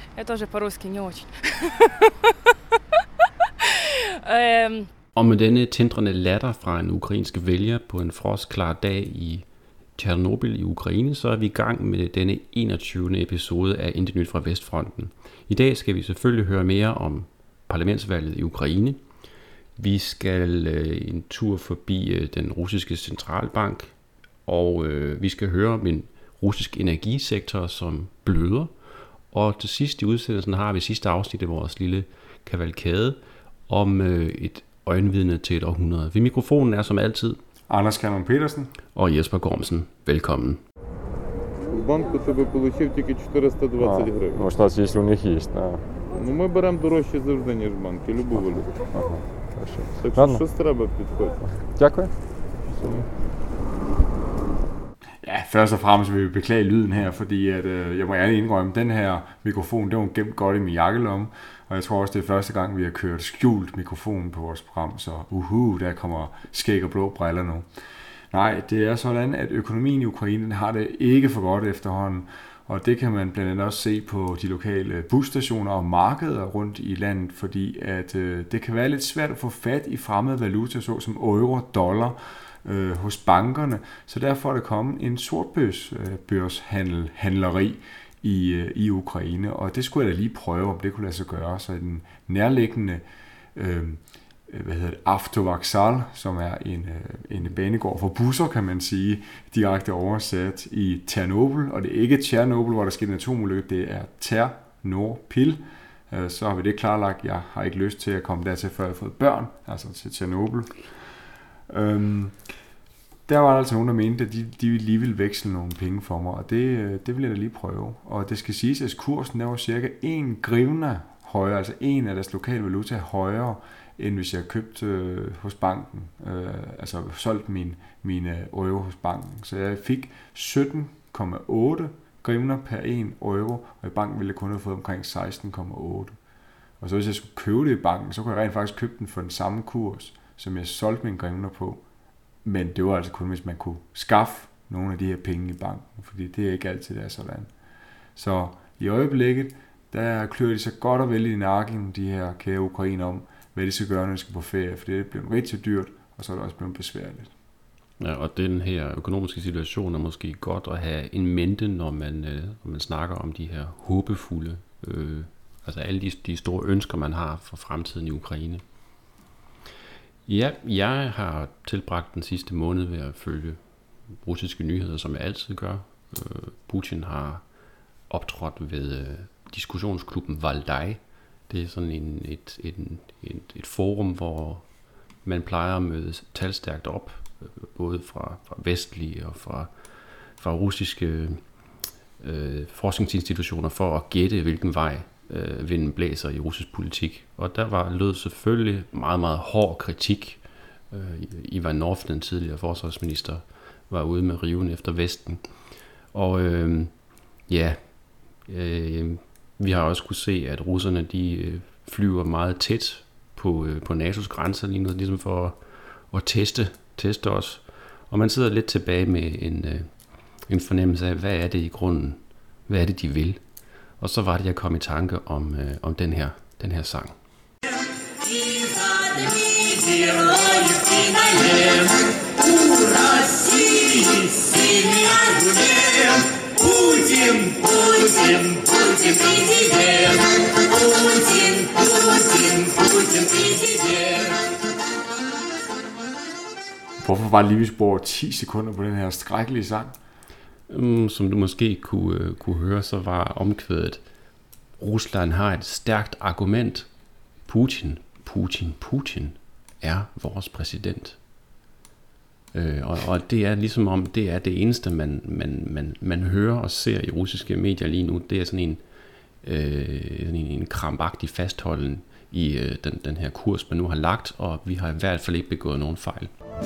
Я тоже по-русски не очень. Og med denne tindrende latter fra en ukrainsk vælger på en frostklar dag i Tjernobyl i Ukraine, så er vi i gang med denne 21. episode af Intet Nyt fra Vestfronten. I dag skal vi selvfølgelig høre mere om parlamentsvalget i Ukraine. Vi skal en tur forbi den russiske centralbank, og vi skal høre om en russisk energisektor, som bløder. Og til sidst i udsendelsen har vi sidste afsnit af vores lille kavalkade om et øjenvidne til et århundrede. Ved mikrofonen er som altid Anders Kalman Petersen og Jesper Gormsen. Velkommen. В банку ти би получив тільки 420 гривень. Ну, что, если у них есть, да. Ну, ми беремо дорожче завжди, ніж банки, любу валюту. Ага, хорошо. Так що Ладно. щось треба підходити. Дякую. Ja, først og fremmest vil vi beklage lyden her, fordi at, jeg må gerne indrømme, den her mikrofon, det var gemt godt i min jakkelomme, og jeg tror også, det er første gang, vi har kørt skjult mikrofon på vores program, så der kommer skæg og blå briller nu. Nej, det er sådan, at økonomien i Ukraine har det ikke for godt efterhånden, og det kan man blandt andet også se på de lokale busstationer og markeder rundt i landet, fordi at det kan være lidt svært at få fat i fremmede valuta, såsom euro, dollar, hos bankerne, så derfor er der kommet en sortbørshandleri i Ukraine, og det skulle jeg da lige prøve, om det kunne lade sig gøre. Så den nærliggende Avtovokzal, som er en banegård for busser, kan man sige, direkte oversat i Tjernobyl, og det er ikke Tjernobyl, hvor der skete en atomulykke, det er Tjernobyl. Så har vi det klarlagt. Jeg har ikke lyst til at komme dertil, før jeg har fået børn, altså til Tjernobyl. Der var altså nogen, der mente, at de lige ville veksle nogle penge for mig, og det vil jeg da lige prøve. Og det skal siges, at kursen der var cirka 1 grivna højere, altså en af deres lokale valuta højere, end hvis jeg købte hos banken, altså solgt mine euro hos banken. Så jeg fik 17,8 grivna per 1 euro, og i banken ville jeg kun have fået omkring 16,8. Og så hvis jeg skulle købe det i banken, så kunne jeg rent faktisk købe den for den samme kurs, som jeg solgte mine grivner på. Men det var altså kun, hvis man kunne skaffe nogle af de her penge i banken, fordi det er ikke altid, det er sådan. Så i øjeblikket, der klør de så godt og vel i nakken, de her kære ukrainer, om, hvad de skal gøre, når de skal på ferie, for det er blevet rigtig dyrt, og så er det også blevet besværligt. Ja, og den her økonomiske situation er måske godt at have en mente, når man snakker om de her håbefulde, altså alle de store ønsker, man har for fremtiden i Ukraine. Ja, jeg har tilbragt den sidste måned ved at følge russiske nyheder, som jeg altid gør. Putin har optrådt ved diskussionsklubben Valdai. Det er sådan et forum, hvor man plejer at møde talstærkt op, både fra vestlige og fra russiske forskningsinstitutioner, for at gætte, hvilken vej vinden blæser i russisk politik. Og der lød selvfølgelig meget, meget hård kritik. Ivanov, den tidligere forsvarsminister, var ude med riven efter Vesten. Og vi har også kunne se, at russerne de flyver meget tæt på NATO's grænser lige nu, ligesom for at teste os. Og man sidder lidt tilbage med en fornemmelse af, hvad er det i grunden? Hvad er det, de vil? Og så var det, jeg kom i tanke om den her sang. Hvorfor var det lige, vi spurgte 10 sekunder på den her skrækkelige sang? Som du måske kunne høre, så var omkvædet: Rusland har et stærkt argument. Putin er vores præsident. Og det er ligesom om, det er det eneste, man hører og ser i russiske medier lige nu. Det er sådan en krampagtig fastholden i den her kurs, man nu har lagt, og vi har i hvert fald ikke begået nogen fejl.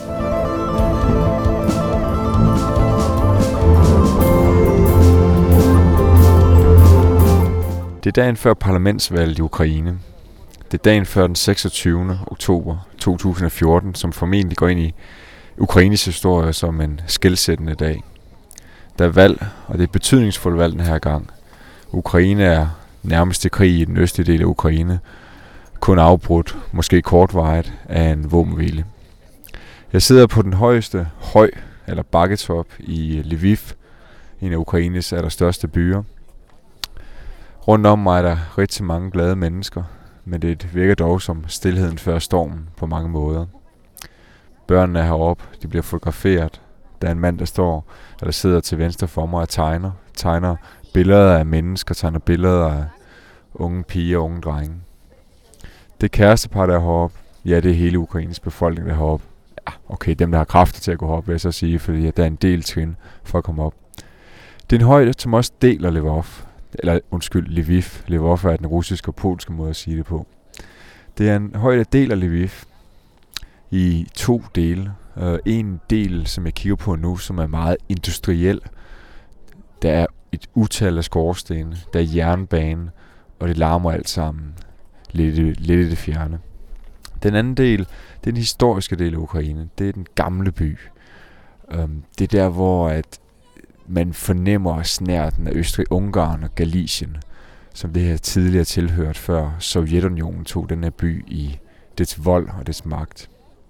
Det er dagen før parlamentsvalget i Ukraine. Det er dagen før den 26. oktober 2014, som formentlig går ind i Ukraines historie som en skelsættende dag. Der er valg, og det er et betydningsfuldt valg den her gang. Ukraine er nærmeste krig i den østlige del af Ukraine, kun afbrudt, måske kortvarigt, af en våbenhvile. Jeg sidder på den højeste høj, eller bakketop, i Lviv, en af Ukraines allerstørste byer. Rundt om mig er der rigtig mange glade mennesker, men det virker dog som stilheden før stormen på mange måder. Børnene er heroppe, de bliver fotograferet. Der er en mand, der sidder til venstre for mig og tegner billeder af mennesker, tegner billeder af unge piger og unge drenge. Det kærestepar, der er heroppe, ja, det er hele Ukraines befolkning, der er heroppe. Ja, okay, dem, der har kræfter til at gå op, vil jeg så sige, fordi der er en del trin for at komme op. Det er en højde, som også deler Lviv. Lviv er den russiske og polske måde at sige det på. Det er en højde, der deler Lviv i 2 dele. En del, som jeg kigger på nu, som er meget industriel. Der er et utal af skorstene, der er jernbane, og det larmer alt sammen lidt i det fjerne. Den anden del, det er den historiske del af Ukraine. Det er den gamle by. Det er der, hvor at man fornemmer snærten af Østrig-Ungarn og Galicien, som det her tidligere tilhørt, før Sovjetunionen tog den her by i dets vold og dets magt.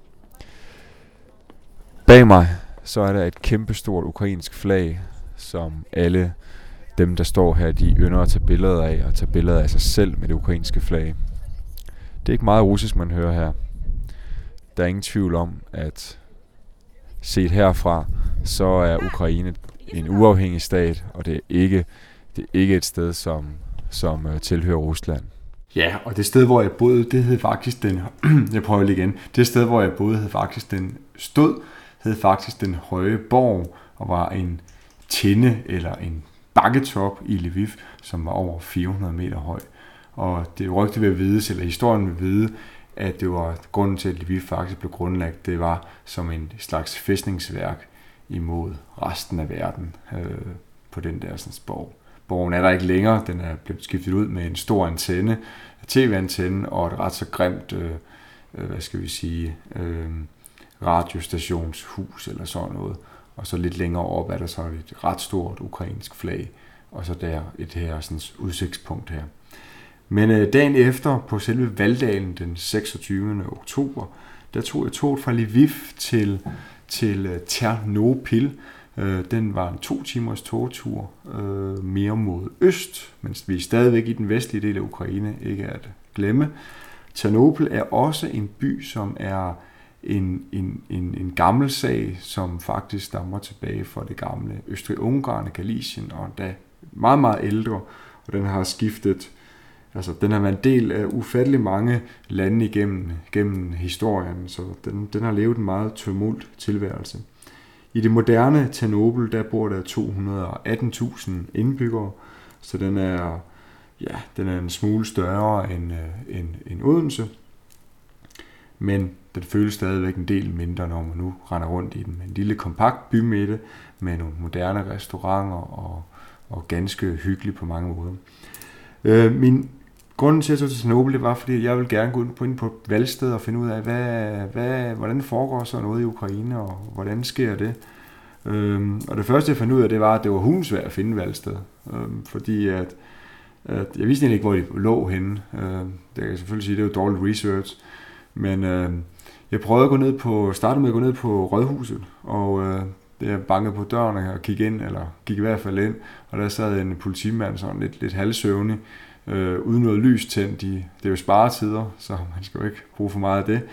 Bag mig så er der et kæmpestort ukrainsk flag, som alle dem, der står her, de ynder at tage billeder af, og tage billeder af sig selv med det ukrainske flag. Det er ikke meget russisk, man hører her. Der er ingen tvivl om, at set herfra, så er Ukraine en uafhængig stat, og det er ikke et sted, som tilhører Rusland. Ja, og det sted, hvor jeg boede, det hed faktisk det sted, hvor jeg boede, hed faktisk den høje borg, og var en tinde eller en bakketop i Lviv, som var over 400 meter høj. Og det rygte ved at vide, eller historien vil vide, at det var grunden til, at Lviv faktisk blev grundlagt. Det var som en slags fæstningsværk imod resten af verden på den der sådan, borg. Borgen er der ikke længere. Den er blevet skiftet ud med en stor antenne, tv-antenne og et ret så grimt, radiostationshus eller sådan noget. Og så lidt længere op er der så et ret stort ukrainsk flag, og så der et her sådan, udsigtspunkt her. Men dagen efter, på selve valgdagen den 26. oktober, der tog jeg toget fra Lviv til Ternopil. Den var en 2 timers togtur mere mod øst, mens vi er stadigvæk i den vestlige del af Ukraine, ikke at glemme. Ternopil er også en by, som er en gammel sag, som faktisk stammer tilbage fra det gamle Østrig-Ungarn og Galicien, og endda meget, meget ældre, og den har skiftet. Altså, den har været en del af ufattelig mange lande gennem historien, så den har levet en meget tumult tilværelse. I det moderne Ternopil, der bor der 218.000 indbyggere, så den er en smule større end Odense, men den føles stadigvæk en del mindre, når man nu render rundt i den. En lille kompakt bymidte med nogle moderne restauranter og ganske hyggelig på mange måder. Min grunden til at tage til Ternopil, det var, fordi jeg vil gerne gå ind på et valgsted og finde ud af, hvordan foregår så noget i Ukraine, og hvordan sker det. Og det første, jeg fandt ud af, det var, at det var hundesvært at finde et valgsted. Fordi at jeg vidste ikke, hvor de lå henne. Det kan jeg selvfølgelig sige, det er jo dårligt research. Men jeg prøvede at starte med at gå ned på Rådhuset, og jeg bankede på døren og gik ind, eller gik i hvert fald ind, og der sad en politimand sådan lidt halvsøvnig, uden noget lys tændt. Det er jo sparetider, så man skal jo ikke bruge for meget af det.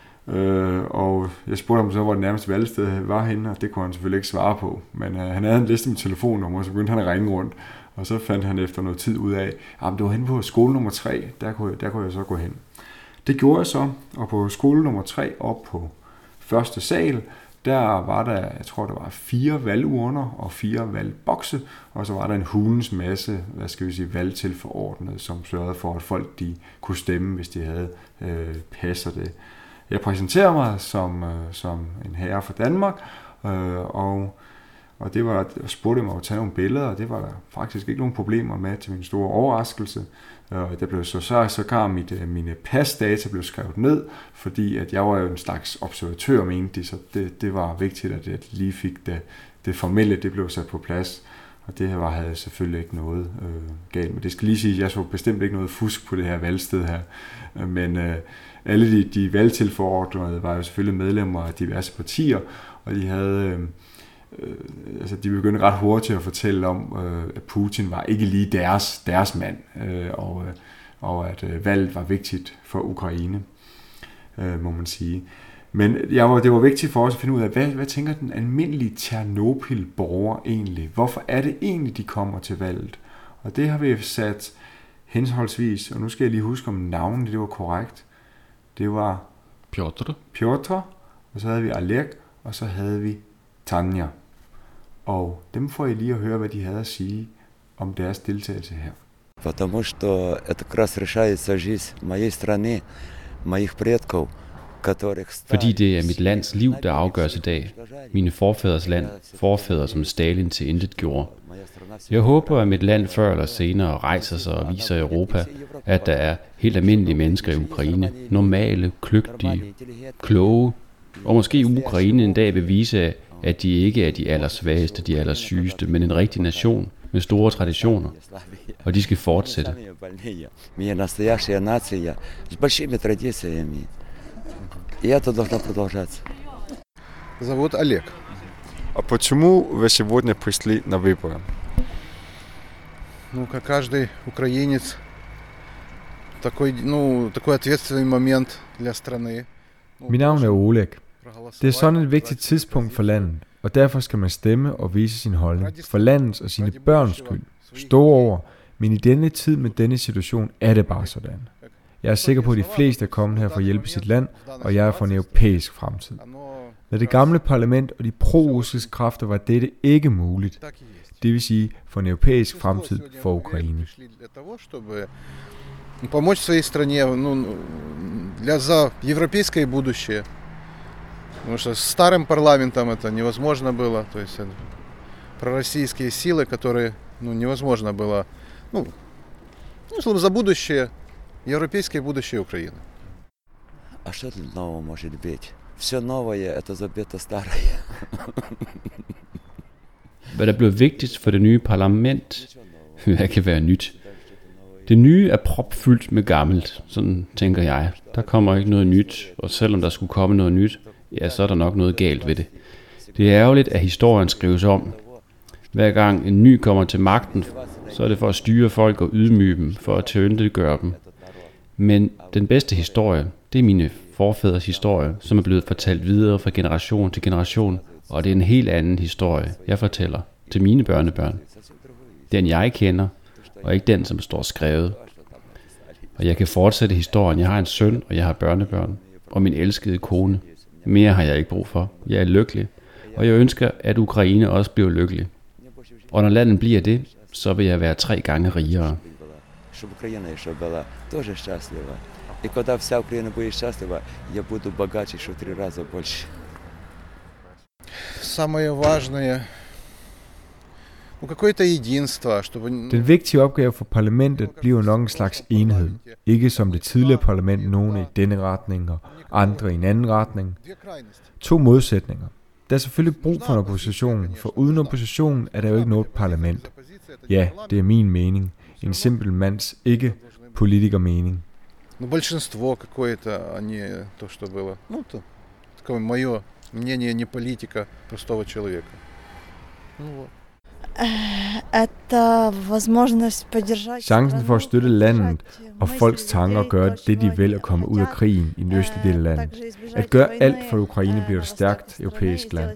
Og jeg spurgte ham så, hvor det nærmeste valgsted var henne, og det kunne han selvfølgelig ikke svare på. Men han havde en liste med telefonnummer, og så begyndte han at ringe rundt. Og så fandt han efter noget tid ud af, at det var henne på skole nummer 3, der kunne jeg så gå hen. Det gjorde jeg så, og på skole nummer 3 op på første sal, der var der, jeg tror der var 4 valgurner og 4 valgbokse, og så var der en hulens masse, valgtilforordnede, som sørgede for, at folk de kunne stemme, hvis de havde passer det. Jeg præsenterer mig som en herre fra Danmark, og det var, jeg spurgte mig at tage nogle billeder, og det var der faktisk ikke nogen problemer med, til min store overraskelse. Der blev sågar mine pasdata blev skrevet ned, fordi at jeg var jo en slags observatør, mente de, så det var vigtigt, at jeg lige fik det formelle, det blev sat på plads. Og det her havde selvfølgelig ikke noget galt. Men det skal lige sige, at jeg så bestemt ikke noget fusk på det her valgsted her. Men alle de valgtilforordnede var jo selvfølgelig medlemmer af diverse partier, og de havde... de begyndte ret hurtigt at fortælle om, at Putin var ikke lige deres mand, og at valget var vigtigt for Ukraine, må man sige. Men det var vigtigt for os at finde ud af, hvad tænker den almindelige Tjernobyl-borger egentlig? Hvorfor er det egentlig, de kommer til valget? Og det har vi sat henholdsvis, og nu skal jeg lige huske om navnet, det var korrekt. Det var Piotr, og så havde vi Oleg, og så havde vi Tanja. Og dem får I lige at høre, hvad de havde at sige om deres deltagelse her. Потому что это как раз решается жизнь моей страны, моих предков, которых... Fordi det er mit lands liv, der afgøres i dag. Mine forfædres land, forfædre som Stalin til intet gjorde. Jeg håber, at mit land før eller senere rejser sig og viser Europa, at der er helt almindelige mennesker i Ukraine, normale, kløgtige, kloge, og måske Ukraine en dag vil vise, at de ikke er de allersvageste, de allersygeste, men en rigtig nation med store traditioner, og de skal fortsætte. Зовут Олег. А почему вы сегодня пришли на выборы? Ну, как каждый украинец, такой ответственный момент для страны. Mit navn er Oleg. Det er sådan et vigtigt tidspunkt for landet, og derfor skal man stemme og vise sin holdning. For landets og sine børns skyld. Stå over, men i denne tid med denne situation er det bare sådan. Jeg er sikker på, at de fleste er kommet her for at hjælpe sit land, og jeg er for en europæisk fremtid. Med det gamle parlament og de pro-russiske kræfter var dette ikke muligt. Det vil sige for en europæisk fremtid for Ukraine. Помочь своей стране, за европейское будущее. Потому что с старым парламентом это невозможно было. То есть пророссийские силы, которые невозможно было. За будущее, европейское будущее Украины. А что тут нового может быть? Все новое это забито старое. Hvad der blev vigtigt for det nye parlament, hvad kan være nyt? Det nye er propfyldt med gammelt, sådan tænker jeg. Der kommer ikke noget nyt, og selvom der skulle komme noget nyt, ja, så er der nok noget galt ved det. Det er ærgerligt, at historien skrives om. Hver gang en ny kommer til magten, så er det for at styre folk og ydmyge dem, for at tilgøre dem. Men den bedste historie, det er mine forfædres historie, som er blevet fortalt videre fra generation til generation, og det er en helt anden historie, jeg fortæller til mine børnebørn. Den jeg kender, og ikke den, som står skrevet. Og jeg kan fortsætte historien. Jeg har en søn, og jeg har børnebørn, og min elskede kone. Mere har jeg ikke brug for. Jeg er lykkelig, og jeg ønsker, at Ukraine også bliver lykkelig. Og når landet bliver det, så vil jeg være 3 gange rigere. Чтобы Украина еще была тоже счастлива. И когда вся Украина будет счастлива, я буду богаче еще 3 раза больше. Самое важное, какое-то единство, чтобы... Den vigtige opgave for parlamentet bliver nok en slags enhed. Ikke som det tidligere parlament, nogle i denne retning og andre i en anden retning. 2 modsætninger. Der er selvfølgelig brug for en opposition, for uden opposition er der jo ikke noget parlament. Ja, det er min mening. En simpel mands ikke-politiker-mening. Большинство какое-то, а не то, что было. Это такое мое мнение, не политика простого человека. Chancen for at støtte landet og folks tanker gør det, de vil at komme ud af krigen i den østlige del af landet. At gøre alt for at Ukraine bliver et stærkt europæisk land.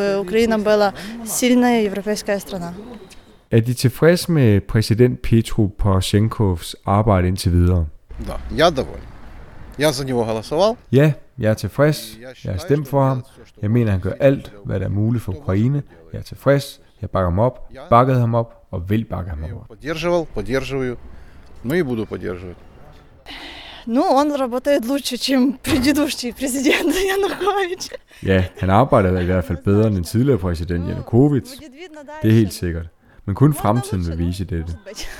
Er de tilfreds med præsident Petro Poroshenkovs arbejde indtil videre? Да, я доволен. Я за него голосовал. Ja, jeg er tilfreds. Jeg har stemt for ham. Jeg mener, han gør alt, hvad der er muligt for Ukraine. Jeg er tilfreds. Jeg bakker ham op, bakkede ham op og vil bakke ham op. Поддерживаю, и буду поддерживать. Он работает лучше, чем предыдущий президент Янукович. Ja, han arbejder i hvert fald bedre end den tidligere præsident Janukovic. Det er helt sikkert. Men kun fremtiden vil vise dette.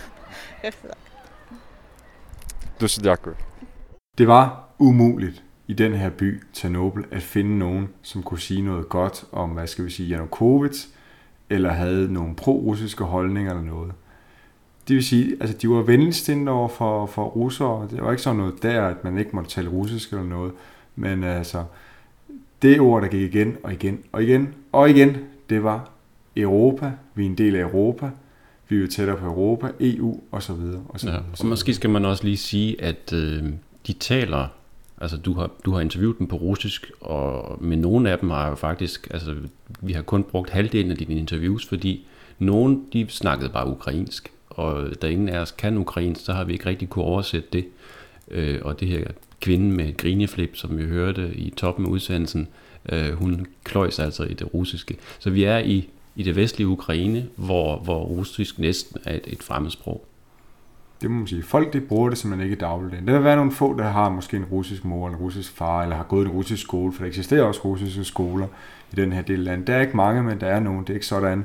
Дуже дякую. Det var umuligt i den her by, Tjernobyl, at finde nogen, som kunne sige noget godt om, Janukovic, eller havde nogle pro-russiske holdninger eller noget. Det vil sige, altså de var venligstindede over for russere. Det var ikke sådan noget der, at man ikke måtte tale russisk eller noget. Men altså, det ord, der gik igen og igen og igen og igen, det var Europa. Vi er en del af Europa. Vi er jo tættere på Europa, EU og så videre. Og måske skal man også lige sige, at de taler, altså du har interviewet dem på russisk, og med nogle af dem har jo faktisk, altså vi har kun brugt halvdelen af dine interviews, fordi nogle, de snakkede bare ukrainsk, og da ingen af os kan ukrainsk, så har vi ikke rigtig kunne oversætte det. Og det her kvinde med grineflip, som vi hørte i toppen af udsendelsen, hun kløjs altså i det russiske. Så vi er i det vestlige Ukraine, hvor russisk næsten er et fremmedsprog. Det må man sige. Folk, de bruger det simpelthen ikke i dagligdagen. Der vil være nogle få, der har måske en russisk mor eller en russisk far, eller har gået i en russisk skole, for der eksisterer også russiske skoler i den her del af landet. Der er ikke mange, men der er nogen. Det er ikke sådan,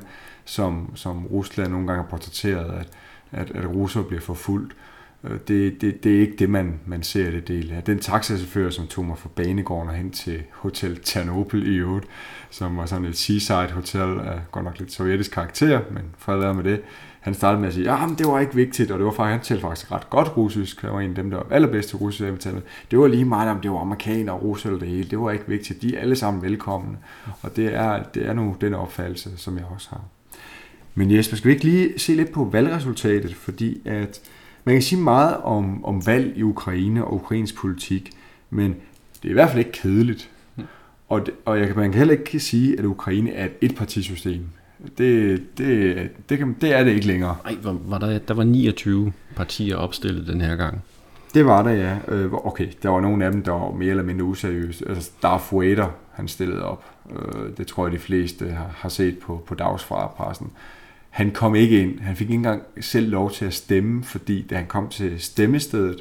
som Rusland nogle gange har portrætteret, at russere bliver forfulgt. Det er ikke det, man ser i det del her. Den taxachauffør, som tog mig fra banegården og hen til Hotel Tjernobyl i øvrigt, som var sådan et seaside hotel af godt nok lidt sovjetisk karakter, men fred være med det. Han startede med at sige, ja, men det var ikke vigtigt, og det var faktisk, han talte faktisk ret godt russisk. Han var en af dem, der var allerbedst til russisk. Det var lige meget, om det var amerikanere og russere eller det hele. Det var ikke vigtigt. De er alle sammen velkomne. Og det er nu den opfattelse, som jeg også har. Men Jesper, skal vi ikke lige se lidt på valgresultatet? Fordi at man kan sige meget om valg i Ukraine og ukrainsk politik, men det er i hvert fald ikke kedeligt. Og man kan heller ikke sige, at Ukraine er et etpartisystem. Det er det ikke længere. Nej, der var 29 partier opstillet den her gang. Det var der, ja. Okay, der var nogle af dem, der var mere eller mindre useriøse. Altså Darth Vader, han stillede op. Det tror jeg, de fleste har set på dagspressen. Han kom ikke ind. Han fik ikke engang selv lov til at stemme, fordi da han kom til stemmestedet,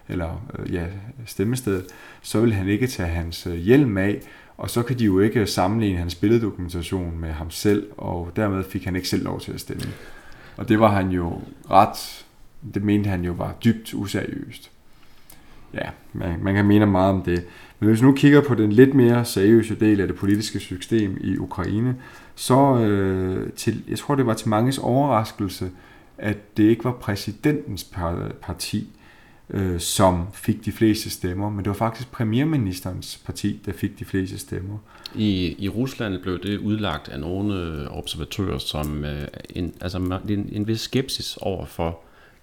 så ville han ikke tage hans hjelm af, og så kan de jo ikke sammenligne hans billeddokumentation med ham selv, og dermed fik han ikke selv lov til at stemme. Og det var han jo det mente han jo var dybt useriøst. Ja, man kan mene meget om det. Men hvis vi nu kigger på den lidt mere seriøse del af det politiske system i Ukraine, så jeg tror det var til manges overraskelse, at det ikke var præsidentens parti, som fik de fleste stemmer, men det var faktisk premierministerens parti, der fik de fleste stemmer. I Rusland blev det udlagt af nogle observatører som en vis skepsis over for,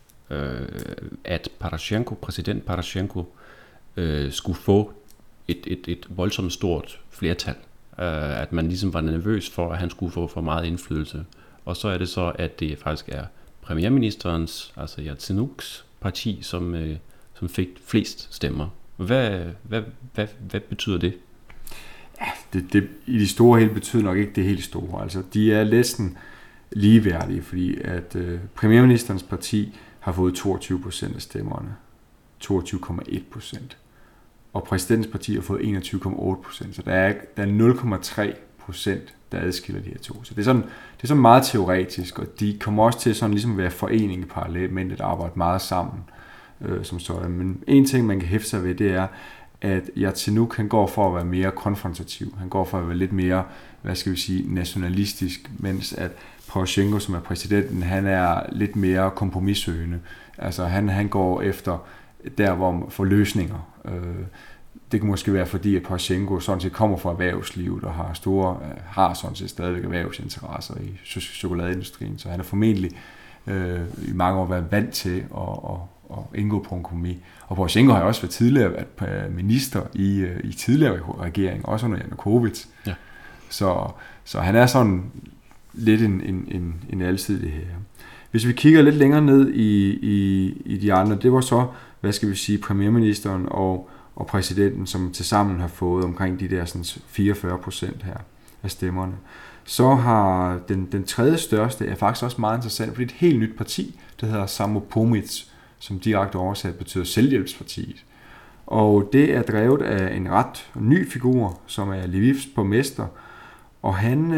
at præsident Poroshenko skulle få et voldsomt stort flertal. At man ligesom var nervøs for, at han skulle få for meget indflydelse. Og så er det så, at det faktisk er premierministerens, altså Yatsenyuks parti, som fik flest stemmer. Hvad betyder det? Ja, det i de store hele betyder nok ikke det helt store. Altså, de er næsten ligeværdige, fordi at premierministerens parti har fået 22% af stemmerne. 22,1%. Og præsidentens parti har fået 21,8%. Så der er 0,3%, der adskiller de her to. Så det er sådan meget teoretisk, og de kommer også til sådan ligesom at være forening i parlamentet, arbejde meget sammen som sådan. Men en ting, man kan hæfte sig ved, det er, at Yatsenuk, han går for at være mere konfrontativ. Han går for at være lidt mere, nationalistisk, mens at Poroshenko, som er præsidenten, han er lidt mere kompromissøgende. Altså han går efter der, hvor for løsninger. Det kan måske være fordi, at Poroshenko sådan set kommer fra erhvervslivet og har sådan set stadigvæk erhvervsinteresser i chokoladeindustrien, så han er formentlig i mange år været vant til at indgå på en kompromis. Og Poroshenko har jo også været tidligere minister i tidligere regering, også under Janukovytj. Ja. Så han er sådan lidt en alsidig her. Hvis vi kigger lidt længere ned i de andre, det var så, premierministeren og præsidenten, som tilsammen har fået omkring de der sådan 44% her af stemmerne. Så har den tredje største er faktisk også meget interessant, fordi det er et helt nyt parti, der hedder Samopomits, som direkte oversat betyder selvhjælpspartiet. Og det er drevet af en ret ny figur, som er Lvivs borgmester, og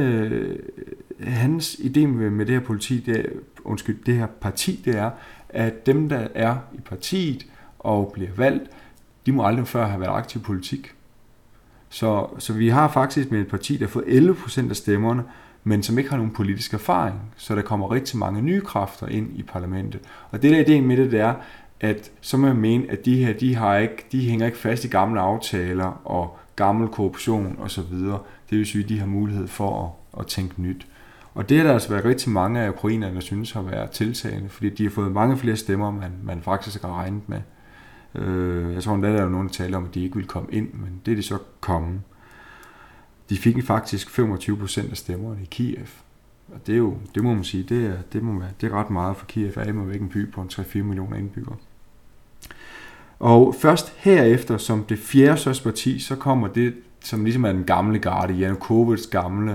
hans idé med det her parti, det er, at dem, der er i partiet og bliver valgt, de må aldrig før have været aktiv politik. Så vi har faktisk med et parti, der har fået 11% af stemmerne, men som ikke har nogen politisk erfaring. Så der kommer rigtig mange nye kræfter ind i parlamentet. Og det der ideen med det er, at så må jeg mene, at de her, de hænger ikke fast i gamle aftaler og gammel korruption osv. Det vil sige, at de har mulighed for at tænke nyt. Og det har der altså været rigtig mange af ukrainerne, der synes har været tiltagende, fordi de har fået mange flere stemmer, man faktisk har regnet med. Jeg tror endda, der er nogen, der taler om, at de ikke vil komme ind, men det er de så kommet. De fik faktisk 25% af stemmerne i Kiev. Og det er jo, det må man sige, det er ret meget for Kiev, er imod væk en by på 3-4 millioner indbyggere. Og først herefter, som det fjerde største parti, så kommer det, som ligesom er den gamle garde, Janukovyts gamle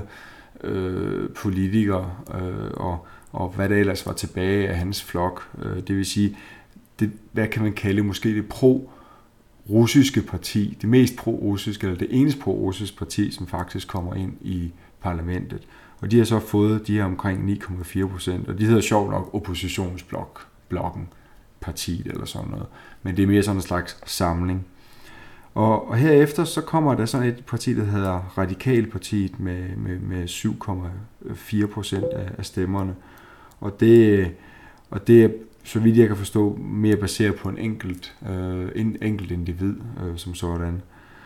politikere, og hvad der ellers var tilbage af hans flok. Det vil sige, det, hvad kan man kalde måske det pro-russiske parti, det mest pro-russiske, eller det eneste pro-russiske parti, som faktisk kommer ind i parlamentet. Og de har så fået de her omkring 9,4%, og de hedder sjovt nok oppositionsblokken, partiet eller sådan noget. Men det er mere sådan en slags samling. Og herefter så kommer der sådan et parti, der hedder Radikalpartiet med 7,4% af stemmerne. Og det er, så vidt jeg kan forstå, mere baseret på en enkelt individ som sådan.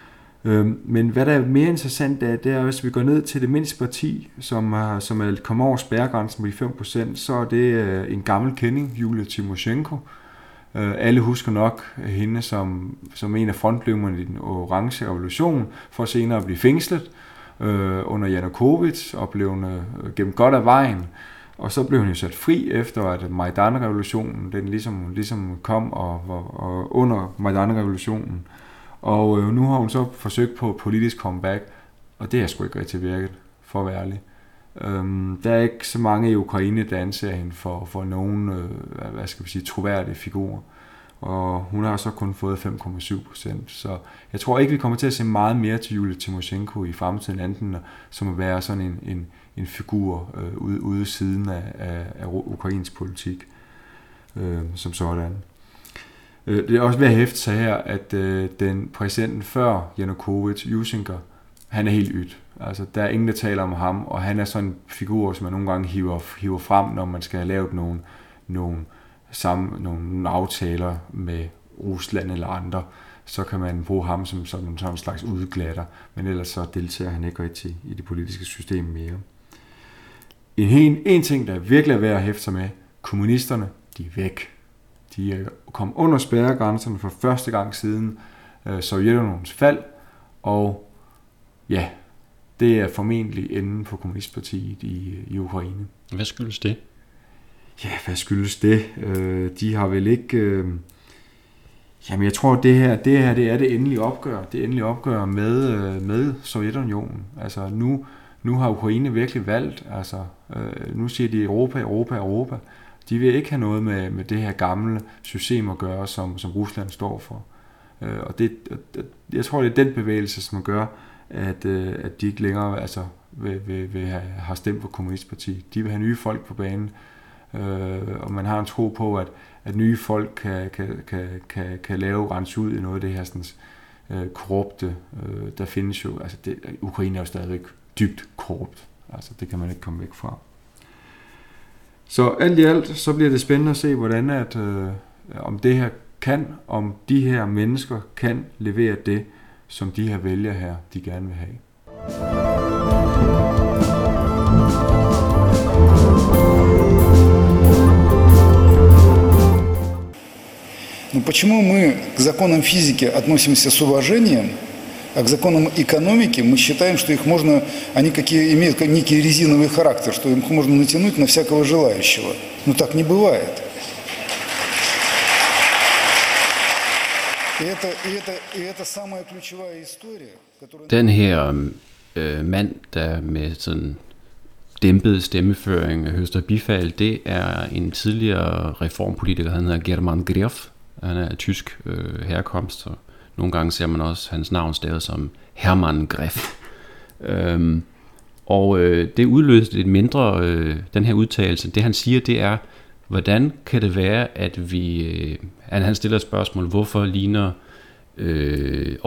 Men hvad der er mere interessant, det er, hvis vi går ned til det mindste parti, som er kommet over spærregrænsen på de 5%, så er det en gammel kending, Julia Tymosjenko. Alle husker nok hende som en af frontløberne i den orange revolution, for senere at blive fængslet under Janukovyts og blev gemt godt af vejen. Og så blev hun jo sat fri efter, at Majdan-revolutionen den ligesom kom og under Majdan-revolutionen. Og nu har hun så forsøgt på politisk comeback, og det er sgu ikke rigtig virket, for at være ærlig. Der er ikke så mange i Ukraine, der anser hende for nogen, troværdige figurer. Og hun har så kun fået 5,7%. Så jeg tror ikke, vi kommer til at se meget mere til Julia Tymosjenko i fremtiden, enten som at være sådan en figur ude siden af ukrainsk politik, som sådan. Det er også ved at hæfte sig her, at den præsidenten før Janukovyts, Yushchenko, han er helt ydt. Altså, der er ingen, der taler om ham, og han er sådan en figur, som man nogle gange hiver frem, når man skal have lavet nogle aftaler med Rusland eller andre. Så kan man bruge ham som en slags udglatter, men ellers så deltager han ikke rigtig i det politiske system mere. En ting, der virkelig er værd at hæfte sig med, kommunisterne, de er væk. De er kommet under spærregrænserne for første gang siden Sovjetunionens fald, og ja, det er formentlig enden på kommunistpartiet i Ukraine. Hvad skyldes det? Ja, hvad skyldes det? De har vel ikke... Jamen, jeg tror, det her det er det endelige opgør. Det endelige opgør med Sovjetunionen. Altså, nu har Ukraine virkelig valgt. Altså, nu siger de Europa. De vil ikke have noget med det her gamle system at gøre, som Rusland står for. Og jeg tror, det er den bevægelse, som gør, at de ikke længere vil have stemt på kommunistpartiet. De vil have nye folk på banen, og man har en tro på, at nye folk kan rense ud i noget af det her sådan, korrupte. Der findes jo, altså Ukraine er jo stadigvæk dybt korrupt. Altså det kan man ikke komme væk fra. Så alt i alt, så bliver det spændende at se, hvordan om det her om de her mennesker kan levere det, som de her vælgere her, de gerne vil have. Но почему мы к законам физики относимся с уважением, а к законам экономики мы считаем, что они имеют некий резиновый характер, что их можно натянуть на всякого желающего. Но так не бывает. И это самая ключевая история, которая... Den her mand, der med sådan dæmpet stemmeføring høster bifald, det er en tidligere reformpolitiker, han hedder German Gref. Han er tysk herkomst, og nogle gange ser man også hans navn stavet som Hermann Gref. Det udløste lidt mindre, den her udtalelse. Det han siger, det er, hvordan kan det være, at han stiller et spørgsmål, hvorfor ligner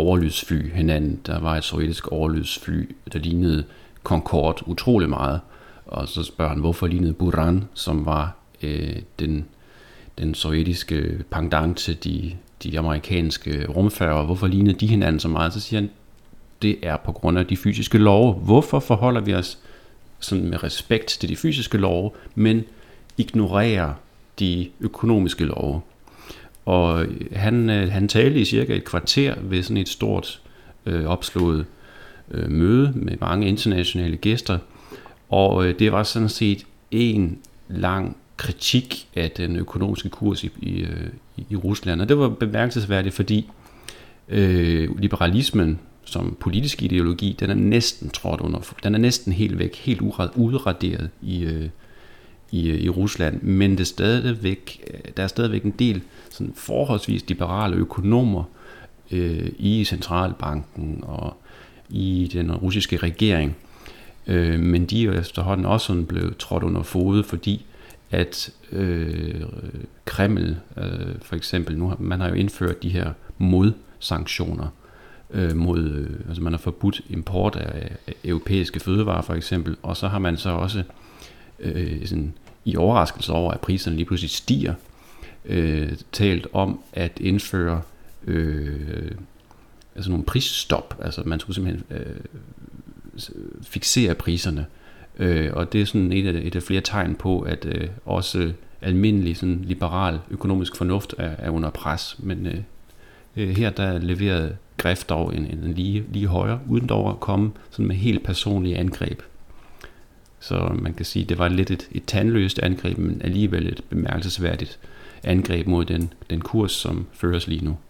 overlydsfly hinanden? Der var et sovjetisk overlydsfly, der lignede Concorde utrolig meget. Og så spørger han, hvorfor lignede Buran, som var den sovjetiske pendant til de amerikanske rumfærger, hvorfor lignede de hinanden så meget? Så siger han, det er på grund af de fysiske love. Hvorfor forholder vi os sådan med respekt til de fysiske love, men ignorerer de økonomiske love? Og han talte i cirka et kvarter ved sådan et stort opslået møde med mange internationale gæster, og det var sådan set en lang kritik af den økonomiske kurs i Rusland, og det var bemærkelsesværdigt, fordi liberalismen som politisk ideologi, den er næsten trådt under, den er næsten helt væk, helt udraderet i Rusland, men der er stadigvæk en del sådan forholdsvis liberale økonomer i centralbanken og i den russiske regering, men de er efterhånden også sådan blevet trådt under fode, fordi at Kreml for eksempel, nu man har jo indført de her modsanktioner altså man har forbudt import af europæiske fødevarer for eksempel, og så har man så også sådan, i overraskelse over, at priserne lige pludselig stiger, talt om at indføre altså nogle prisstop, altså man skulle simpelthen fiksere priserne, og det er sådan et af flere tegn på, at også almindelig sådan liberal økonomisk fornuft er under pres, men her der leverede Greff dog en lige højere, uden dog at komme sådan med helt personlige angreb. Så man kan sige, at det var lidt et tandløst angreb, men alligevel et bemærkelsesværdigt angreb mod den kurs, som føres lige nu.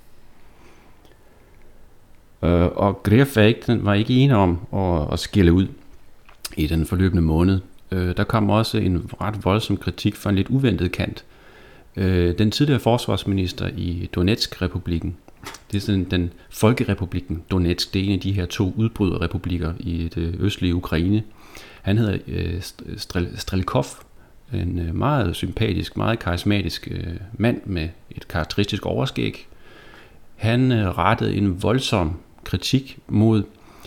Og Greff var ikke enig om at skille ud i den forløbende måned. Der kom også en ret voldsom kritik fra en lidt uventet kant. Den tidligere forsvarsminister i Donetsk-republikken, det er sådan den folkerepublikken Donetsk, det er en af de her 2 udbryderrepublikker i det østlige Ukraine. Han hedder Strelkov, en meget sympatisk, meget karismatisk mand med et karakteristisk overskæg. Han rettede en voldsom kritik mod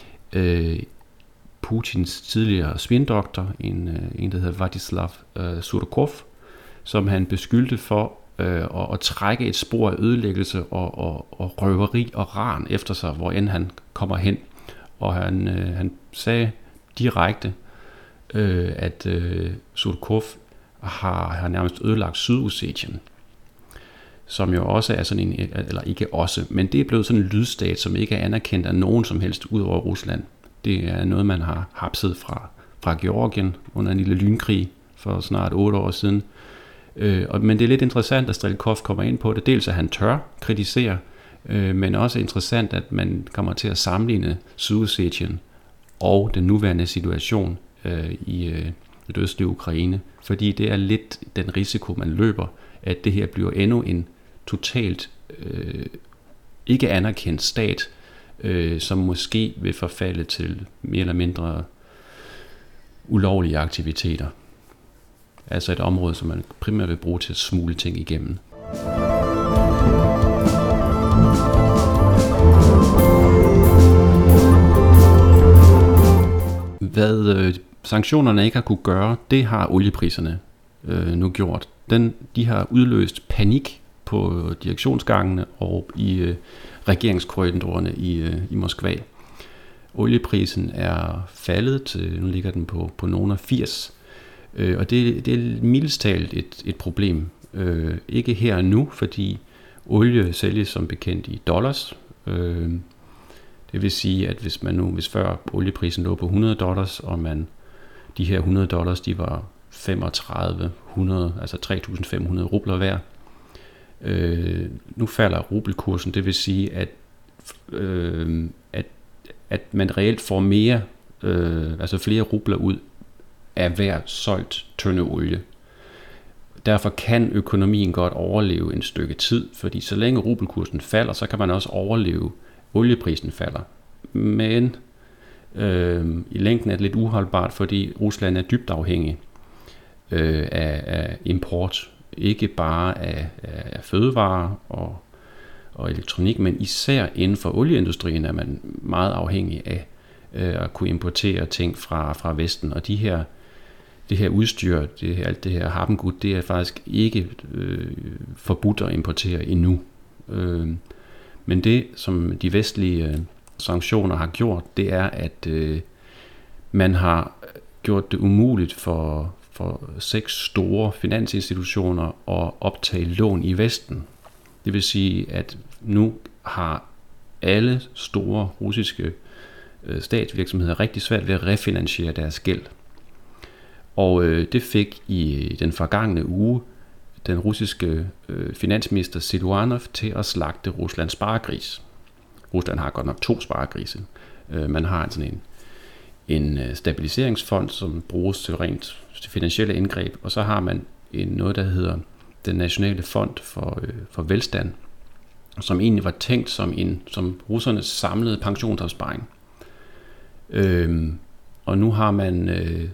Putins tidligere svindoktor, en der hedder Vladislav Surkov, som han beskyldte for at trække et spor af ødelæggelse og røveri og ran efter sig, hvor end han kommer hen. Og han sagde direkte, at Surkov har nærmest ødelagt Sydossetien, som jo også er sådan en, eller ikke også, men det er blevet sådan en lydstat, som ikke er anerkendt af nogen som helst ud over Rusland. Det er noget, man har hapset fra Georgien under en lille lynkrig for snart 8 år siden. Men det er lidt interessant, at Strelkov kommer ind på det. Dels at han tør kritisere, men også interessant, at man kommer til at sammenligne Sydossetien og den nuværende situation i det østlige Ukraine. Fordi det er lidt den risiko, man løber, at det her bliver endnu en totalt ikke anerkendt stat, som måske vil forfalde til mere eller mindre ulovlige aktiviteter. Altså et område, som man primært vil bruge til at smule ting igennem. Hvad sanktionerne ikke har kunne gøre, det har oliepriserne nu gjort. De har udløst panik på direktionsgangene og i regeringskorridorerne i Moskva. Olieprisen er faldet til, nu ligger den på nogle af 80, og det er mildest talt et problem. Ikke her og nu, fordi olie sælges som bekendt i dollars. Det vil sige, at hvis før olieprisen lå på $100, og de her $100, de var 3500, altså 3.500 rubler værd. Nu falder rubelkursen, det vil sige, at man reelt får mere, altså flere rubler ud af hver solgt tønde olie. Derfor kan økonomien godt overleve en stykke tid, fordi så længe rubelkursen falder, så kan man også overleve, olieprisen falder. Men i længden er det lidt uholdbart, fordi Rusland er dybt afhængig af import, ikke bare af fødevarer og elektronik, men især inden for olieindustrien er man meget afhængig af at kunne importere ting fra Vesten, og de her det her udstyr, alt det her harpengud, det er faktisk ikke forbudt at importere endnu. Men det, som de vestlige sanktioner har gjort, det er, at man har gjort det umuligt for 6 store finansinstitutioner at optage lån i Vesten. Det vil sige, at nu har alle store russiske statsvirksomheder rigtig svært ved at refinansiere deres gæld. Og det fik i den forgangne uge den russiske finansminister Siluanov til at slagte Ruslands sparegris. Rusland har godt nok 2 sparegrise. Man har sådan en stabiliseringsfond, som bruges til rent finansielle indgreb, og så har man noget, der hedder den nationale fond for velstand, som egentlig var tænkt som russernes samlede pensionsopsparing. Og nu har man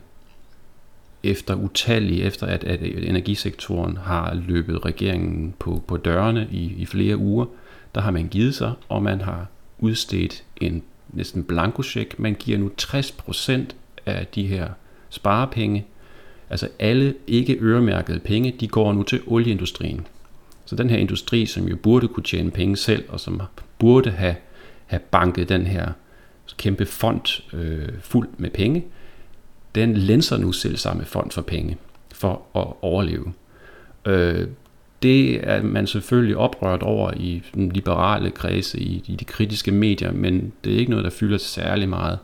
efter at energisektoren har løbet regeringen på dørene i flere uger, der har man givet sig, og man har udstedt en næsten blankocheck. Man giver nu 60% af de her sparepenge, altså alle ikke øremærkede penge, de går nu til olieindustrien. Så den her industri, som jo burde kunne tjene penge selv, og som burde have banket den her kæmpe fond fuld med penge, den lænser nu selv samme fond for penge for at overleve. Det er man selvfølgelig oprørt over i den liberale kredse, i de kritiske medier, men det er ikke noget, der fylder særlig meget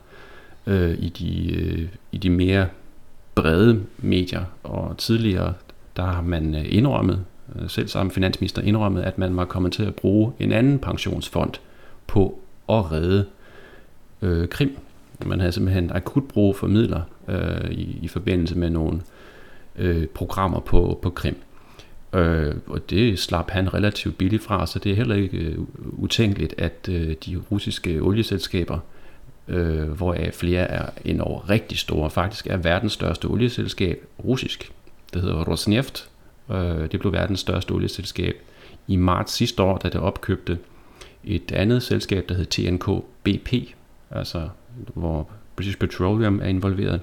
i de mere brede medier. Og tidligere, der har man indrømmet, selv samme finansminister indrømmet, at man var kommet til at bruge en anden pensionsfond på at redde Krim. Man havde simpelthen akut brug for midler i forbindelse med nogle programmer på Krim. Og det slap han relativt billigt fra, så det er heller ikke utænkeligt, at de russiske olieselskaber, hvoraf flere er endnu rigtig store, faktisk er verdens største olieselskab russisk. Det hedder Rosneft. Det blev verdens største olieselskab i marts sidste år, da det opkøbte et andet selskab, der hed TNK BP, altså hvor British Petroleum er involveret.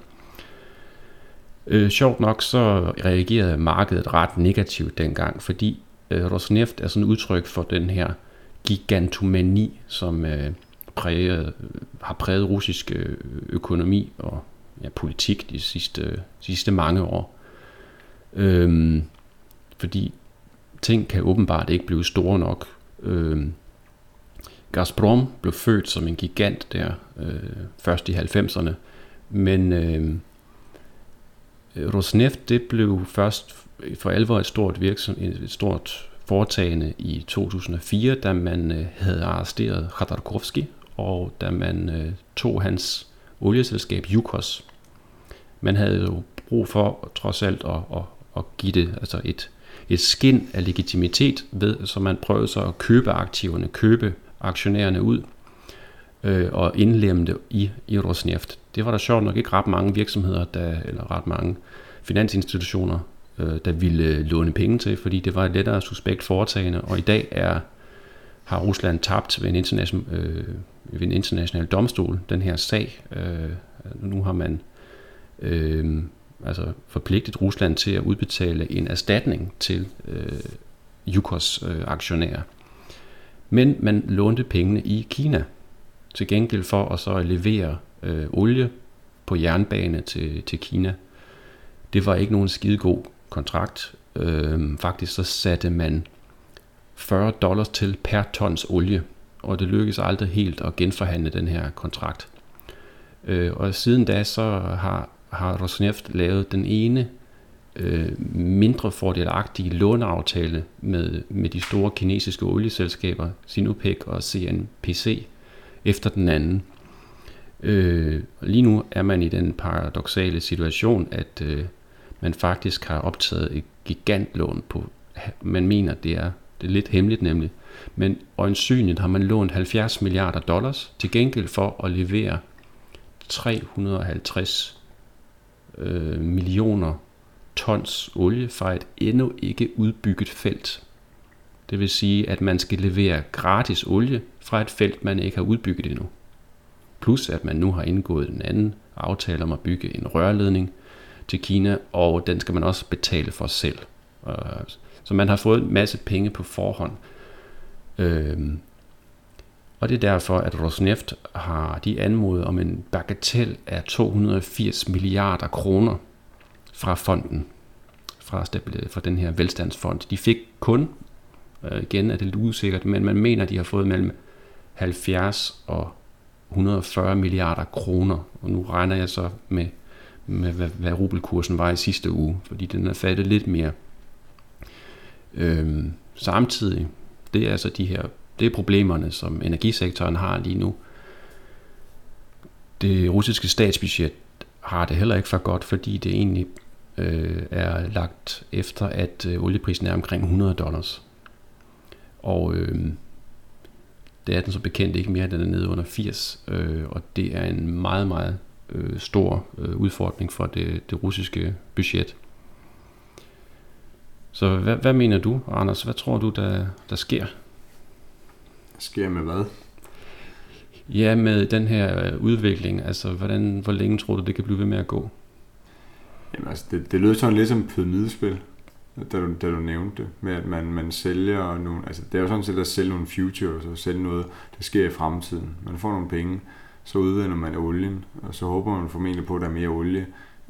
Sjovt nok så reagerede markedet ret negativt dengang, fordi Rosneft er sådan et udtryk for den her gigantomani, som har præget russisk økonomi og politik de sidste mange år. Fordi ting kan åbenbart ikke blive store nok. Gazprom blev født som en gigant der først i 90'erne, men Rosneft det blev først for alvor et stort foretagende i 2004, da man havde arresteret Khodorkovsky, og da man tog hans olieselskab Yukos. Man havde jo brug for trods alt at give det altså et skin af legitimitet ved, så man prøvede så at købe aktiverne, købe aktionærerne ud og indlemme det i Rosneft. Det var der sjovt nok ikke ret mange virksomheder, eller ret mange finansinstitutioner, der ville låne penge til, fordi det var et lettere suspekt foretagende, og i dag har Rusland tabt ved en international domstol den her sag. Nu har man forpligtet Rusland til at udbetale en erstatning til Yukos aktionærer. Men man lånte pengene i Kina til gengæld for at så levere olie på jernbane til Kina. Det var ikke nogen skidegod kontrakt. Faktisk så satte man $40 til per tons olie, og det lykkedes aldrig helt at genforhandle den her kontrakt. Og siden da så har Rosneft lavet den ene mindre fordelagtige låneaftale med de store kinesiske olieselskaber Sinopec og CNPC efter den anden. Lige nu er man i den paradoksale situation, at man faktisk har optaget et gigantlån på, man mener det er lidt hemmeligt nemlig, men øjensynligt har man lånt $70 milliarder til gengæld for at levere 350 millioner tons olie fra et endnu ikke udbygget felt. Det vil sige, at man skal levere gratis olie fra et felt, man ikke har udbygget endnu. Plus at man nu har indgået en anden aftale om at bygge en rørledning, til Kina, og den skal man også betale for selv. Så man har fået en masse penge på forhånd. Og det er derfor, at Rosneft har de anmodet om en bagatel af 280 milliarder kroner fra fonden, fra den her velstandsfond. De fik kun, igen er det lidt usikkert, men man mener, at de har fået mellem 70 og 140 milliarder kroner. Og nu regner jeg så med hvad rubelkursen var i sidste uge, fordi den er faldet lidt mere. Samtidig, det er altså det er problemerne, som energisektoren har lige nu. Det russiske statsbudget har det heller ikke for godt, fordi det egentlig er lagt efter, at olieprisen er omkring $100. Og det er den så bekendt ikke mere, den er nede under 80, og det er en meget, meget stor udfordring for det russiske budget. Så hvad mener du, Anders? Hvad tror du, der sker? Sker med hvad? Ja, med den her udvikling. Altså, hvor længe tror du, det kan blive ved med at gå? Jamen, altså, det lød sådan lidt som pyramidespil, da du nævnte det, med at man sælger nogle, altså det er jo sådan set at sælge nogle futures, og sælge noget, der sker i fremtiden. Man får nogle penge, så udvinder man olien, og så håber man formentlig på, at der er mere olie,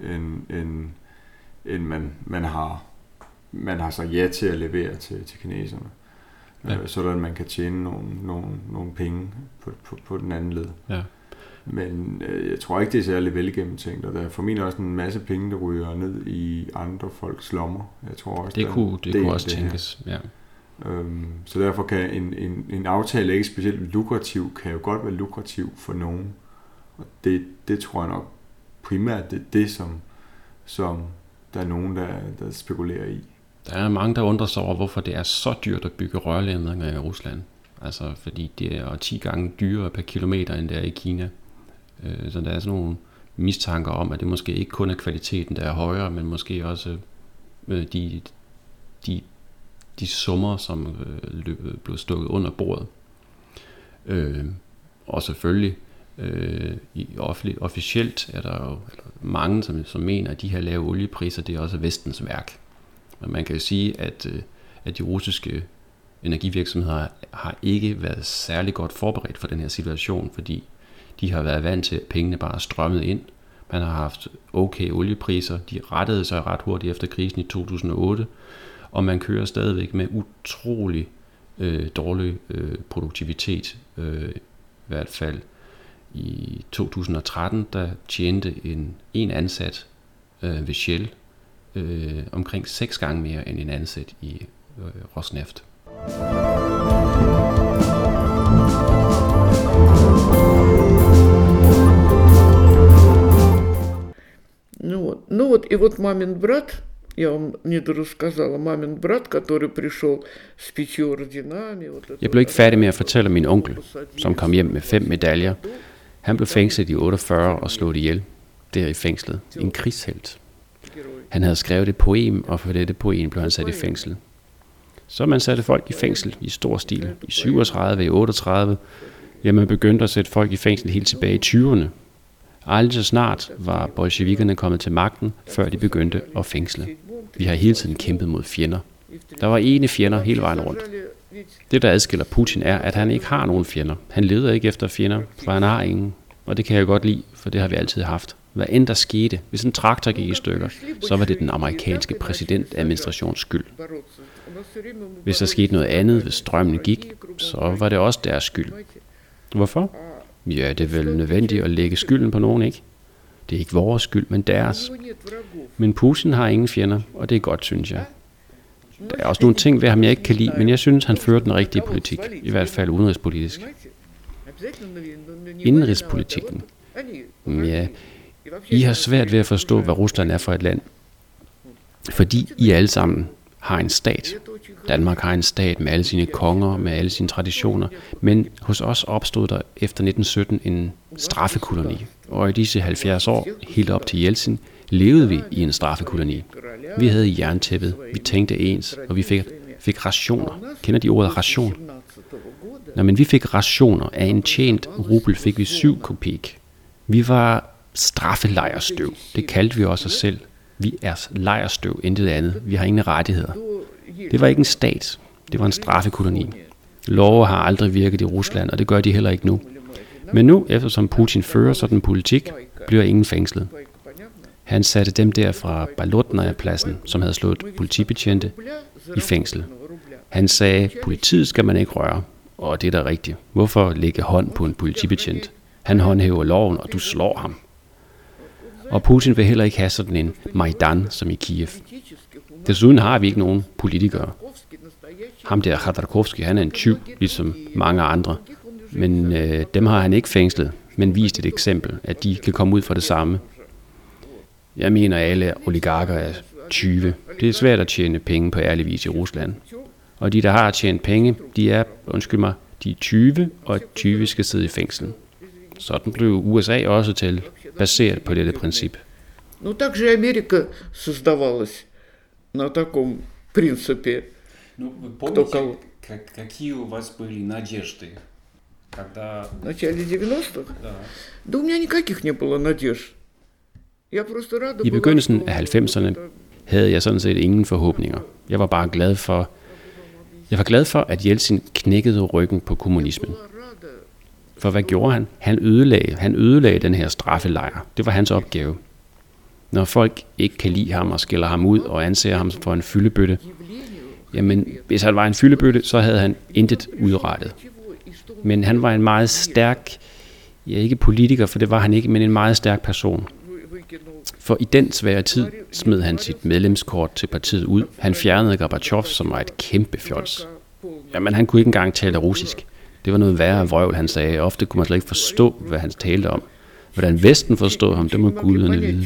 end man har sagt ja til at levere til kineserne. Ja. Sådan man kan tjene nogle penge på den anden led. Ja. Men jeg tror ikke, det er særlig velgennemtænkt, og der er formentlig også en masse penge, der ryger ned i andre folks lommer. Jeg tror også, det kunne også tænkes. Ja. Så derfor kan en aftale ikke specielt lukrativ, kan jo godt være lukrativ for nogen. Og det tror jeg nok primært, det er det, som der er nogen, der spekulerer i. Der er mange, der undrer sig over, hvorfor det er så dyrt at bygge rørledninger i Rusland. Altså, fordi det er 10 gange dyrere per kilometer, end det er i Kina. Så der er sådan nogle mistanker om, at det måske ikke kun er kvaliteten, der er højere, men måske også de summer, som blev stukket under bordet. Og selvfølgelig, officielt er der jo mange, som mener, at de her lave oliepriser, det er også Vestens værk. Men man kan jo sige, at de russiske energivirksomheder har ikke været særlig godt forberedt for den her situation, fordi de har været vant til, at pengene bare er strømmet ind. Man har haft okay oliepriser, de rettede sig ret hurtigt efter krisen i 2008, og man kører stadigvæk med utrolig dårlig produktivitet. I hvert fald i 2013, der tjente en ansat ved Shell omkring 6 gange mere end en ansat i Rosneft. Ну вот, и вот мамин брат, я вам не дорассказала, мамин брат, который пришел с 5 орденами. Jeg blev ikke færdig med at fortælle om min onkel, som kom hjem med 5 medaljer. Han blev fængslet i 48 og slået ihjel. Der i fængslet. En krigshelt. Han havde skrevet et poem, og for dette poem blev han sat i fængsel. Så man satte folk i fængsel i stor stil. I 37, i 38. Ja, man begyndte at sætte folk i fængsel helt tilbage i 20'erne. Aldrig så snart var bolsjevikkerne kommet til magten, før de begyndte at fængsle. Vi har hele tiden kæmpet mod fjender. Der var ene fjender hele vejen rundt. Det, der adskiller Putin, er, at han ikke har nogen fjender. Han leder ikke efter fjender, for han har ingen. Og det kan jeg godt lide, for det har vi altid haft. Hvad end der skete, hvis en traktor gik i stykker, så var det den amerikanske præsidentadministrations skyld. Hvis der skete noget andet, hvis strømmen gik, så var det også deres skyld. Hvorfor? Ja, det er vel nødvendigt at lægge skylden på nogen, ikke? Det er ikke vores skyld, men deres. Men Putin har ingen fjender, og det er godt, synes jeg. Der er også nogle ting ved ham, jeg ikke kan lide, men jeg synes, han fører den rigtige politik. I hvert fald udenrigspolitisk. Indenrigspolitikken. Ja, I har svært ved at forstå, hvad Rusland er for et land. Fordi I alle sammen har en stat. Danmark har en stat med alle sine konger, med alle sine traditioner, men hos os opstod der efter 1917 en straffekoloni. Og i disse 70 år, helt op til Jeltsin, levede vi i en straffekoloni. Vi havde jerntæppet, vi tænkte ens, og vi fik rationer. Kender de ordet ration? Nå, men vi fik rationer. Af en tjent rubel fik vi 7 kopek. Vi var straffelejrstøv. Det kaldte vi også os selv. Vi er lejrstøv, intet andet. Vi har ingen rettigheder. Det var ikke en stat. Det var en straffekoloni. Love har aldrig virket i Rusland, og det gør de heller ikke nu. Men nu, eftersom Putin fører sådan en politik, bliver ingen fængslet. Han satte dem der fra Balotnaja-pladsen, som havde slået politibetjente, i fængsel. Han sagde, politiet skal man ikke røre. Og det er da rigtigt. Hvorfor lægge hånd på en politibetjent? Han håndhæver loven, og du slår ham. Og Putin vil heller ikke have sådan en Majdan som i Kiev. Desuden har vi ikke nogen politikere. Ham der Khodorkovsky, han er en tyv, ligesom mange andre. Men dem har han ikke fængslet, men vist et eksempel, at de kan komme ud for det samme. Jeg mener, alle oligarker er tyve. Det er svært at tjene penge på ærlig vis i Rusland. Og de, der har tjent penge, de er, undskyld mig, de er 20, og 20 skal sidde i fængsel. Sådan blev USA også til, baseret på dette princip. Ну, так же Америка создавалась на таком принципе. Ну, вы помните, какие у вас были надежды? Когда... В начале 90-х? Да. Да у меня никаких не было надежд. Я просто рада была... I begyndelsen af 90'erne havde jeg sådan set ingen forhåbninger. Jeg var bare glad for, at Jeltsin knækkede ryggen på kommunismen. For hvad gjorde han? Han ødelagde den her straffelejr. Det var hans opgave. Når folk ikke kan lide ham og skælder ham ud og anser ham for en fyldebøtte, jamen hvis han var en fyldebøtte, så havde han intet udrettet. Men han var en meget stærk, ikke politiker, for det var han ikke, men en meget stærk person. For i den svære tid smed han sit medlemskort til partiet ud. Han fjernede Gorbatjov, som var et kæmpe fjols. Jamen han kunne ikke engang tale russisk. Det var noget værre vrøvl, han sagde. Ofte kunne man slet ikke forstå, hvad han talte om. Hvordan Vesten forstod ham, det må guderne vide.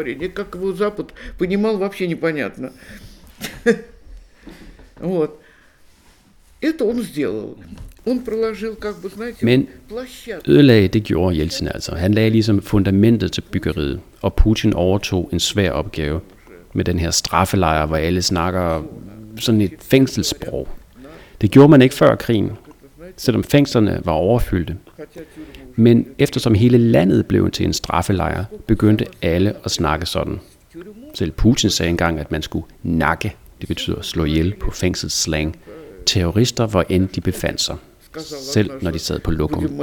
Men ødelagde, det gjorde Jeltsin altså. Han lagde ligesom fundamentet til byggeriet, og Putin overtog en svær opgave med den her straffelejr, hvor alle snakker sådan et fængselssprog. Det gjorde man ikke før krigen, selvom fængslerne var overfyldte. Men eftersom hele landet blev til en straffelejr, begyndte alle at snakke sådan. Selv Putin sagde engang, at man skulle nakke, det betyder slå ihjel på fængselsslang, terrorister, hvor end de befandt sig, selv når de sad på lokum.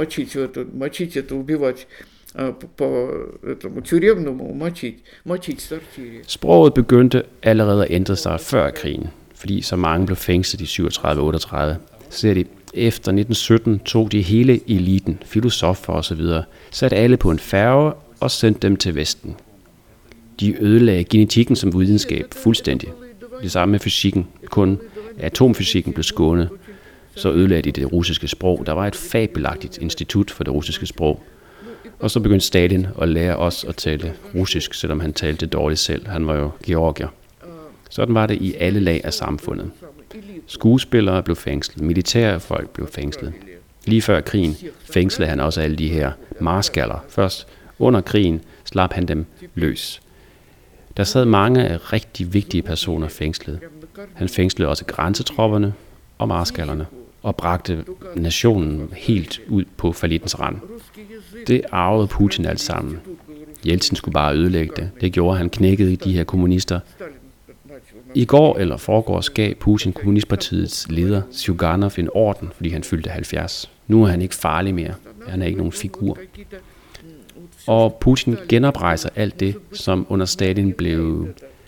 Sproget begyndte allerede at ændre sig før krigen, fordi så mange blev fængslet i 37-38. Ser de, efter 1917 tog de hele eliten, filosofer osv., satte alle på en færge og sendte dem til Vesten. De ødelagde genetikken som videnskab fuldstændig. Det samme med fysikken, kun atomfysikken blev skånet. Så ødelagde de det russiske sprog. Der var et fabelagtigt institut for det russiske sprog. Og så begyndte Stalin at lære os at tale russisk, selvom han talte det dårligt selv. Han var jo georgier. Sådan var det i alle lag af samfundet. Skuespillere blev fængslet, militære folk blev fængslet. Lige før krigen fængslede han også alle de her marskaller. Først under krigen slap han dem løs. Der sad mange af rigtig vigtige personer fængslet. Han fængslede også grænsetropperne og marskallerne og bragte nationen helt ud på fallittens rand. Det arvede Putin alt sammen. Jeltsin skulle bare ødelægge det. Det gjorde han, knækkede de her kommunister. I går eller forgårs gav Putin kommunistpartiets leder Zyuganov en orden, fordi han fyldte 70. Nu er han ikke farlig mere. Han er ikke nogen figur. Og Putin genoprejser alt det, som under Stalin blev...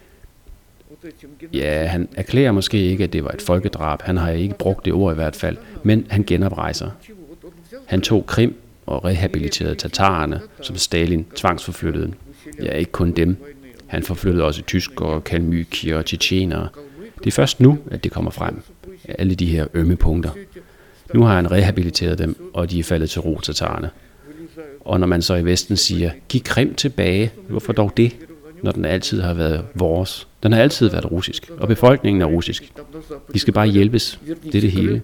Ja, han erklærer måske ikke, at det var et folkedrab. Han har ikke brugt det ord i hvert fald. Men han genoprejser. Han tog Krim og rehabiliterede tatarerne, som Stalin tvangsforflyttede. Ja, ikke kun dem. Han forflyttede også tyskere, kalmykier og tjetjenere. Det er først nu, at det kommer frem. Alle de her ømme punkter. Nu har han rehabiliteret dem, og de er faldet til ro, tatarerne. Og når man så i Vesten siger, giv Krim tilbage, hvorfor dog det, når den altid har været vores? Den har altid været russisk, og befolkningen er russisk. De skal bare hjælpes. Det er det hele.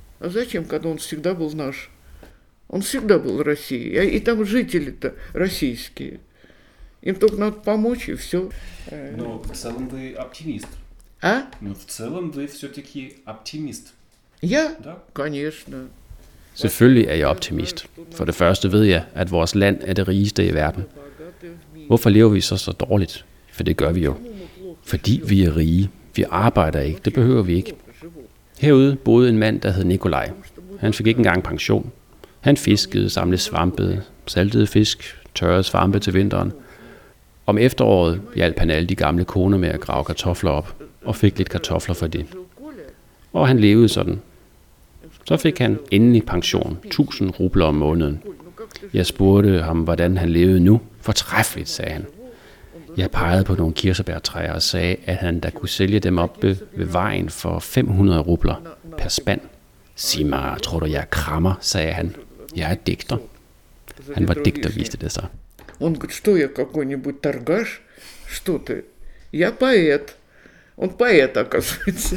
Он всегда был Россией, и там жители-то российские. Им только надо помочь, и все. Но в целом вы оптимист. А? Но в целом вы все-таки оптимист. Я? Да? Конечно. Selvfølgelig er jeg optimist. For det første ved jeg, at vores land er det rigeste i verden. Hvorfor lever vi så dårligt? For det gør vi jo. Fordi vi er rige. Vi arbejder ikke. Det behøver vi ikke. Herude boede en mand, der hed Nikolaj. Han fik ikke engang pension. Han fiskede, samlede svampe, saltede fisk, tørrede svampe til vinteren. Om efteråret hjalp han alle de gamle koner med at grave kartofler op, og fik lidt kartofler for det. Og han levede sådan. Så fik han endelig pension, 1000 rubler om måneden. Jeg spurgte ham, hvordan han levede nu. Fortræffeligt, sagde han. Jeg pegede på nogle kirsebærtræer og sagde, at han da kunne sælge dem op ved vejen for 500 rubler per spand. Sig mig, tror du, jeg er krammer, sagde han. Jeg er digter. Han var digter, viste det sig. Он говорит, что я какой-нибудь торгаш? Что ты? Я поэт. Он поэт, оказывается.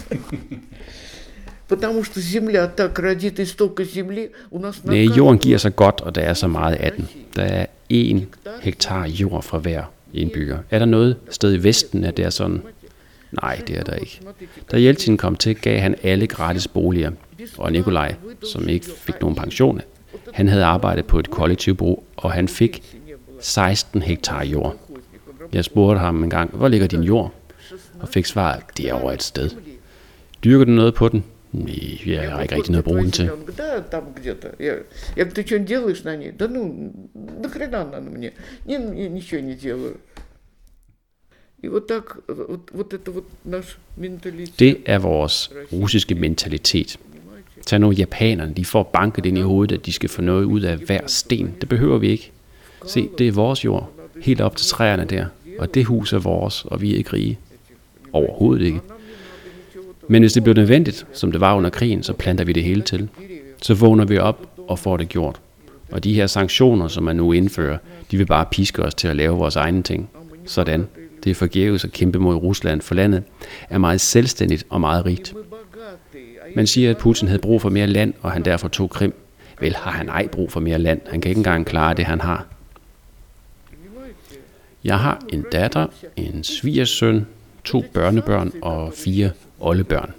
Потому что земля так родит и столько земли. У нас на Nej, jorden giver sig godt, og der er så meget af den. Der er 1 hektar jord fra hver indbygger. Er der noget sted i Vesten, at det er sådan? Nej, det er der ikke. Da Jeltsin kom til, gav han alle gratis boliger. Og Nikolaj, som ikke fik nogen pension, han havde arbejdet på et kollektivbrug, og han fik 16 hektar jord. Jeg spurgte ham en gang, hvor ligger din jord? Og fik svaret, det er over et sted. Dyrker du noget på den? Nej, jeg har ikke rigtig noget at bruge den til. Да, там где-то. Я говорю, ты что делаешь на ней? Да ну, нахрена она мне? Я ничего не делаю. И вот так, вот это вот наш менталитет. Det er vores russiske mentalitet. Tag nu japanerne, de får banket ind i hovedet, at de skal få noget ud af hver sten. Det behøver vi ikke. Se, det er vores jord. Helt op til træerne der. Og det hus er vores, og vi er ikke rige. Overhovedet ikke. Men hvis det bliver nødvendigt, som det var under krigen, så planter vi det hele til. Så vågner vi op og får det gjort. Og de her sanktioner, som man nu indfører, de vil bare piske os til at lave vores egne ting. Sådan. Det er forgæves at kæmpe mod Rusland, for landet er meget selvstændigt og meget rigt. Man siger, at Putin havde brug for mere land, og han derfor tog Krim. Vel har han ej brug for mere land. Han kan ikke engang klare det, han har. Jeg har en datter, en svigersøn, 2 børnebørn og 4 oldebørn.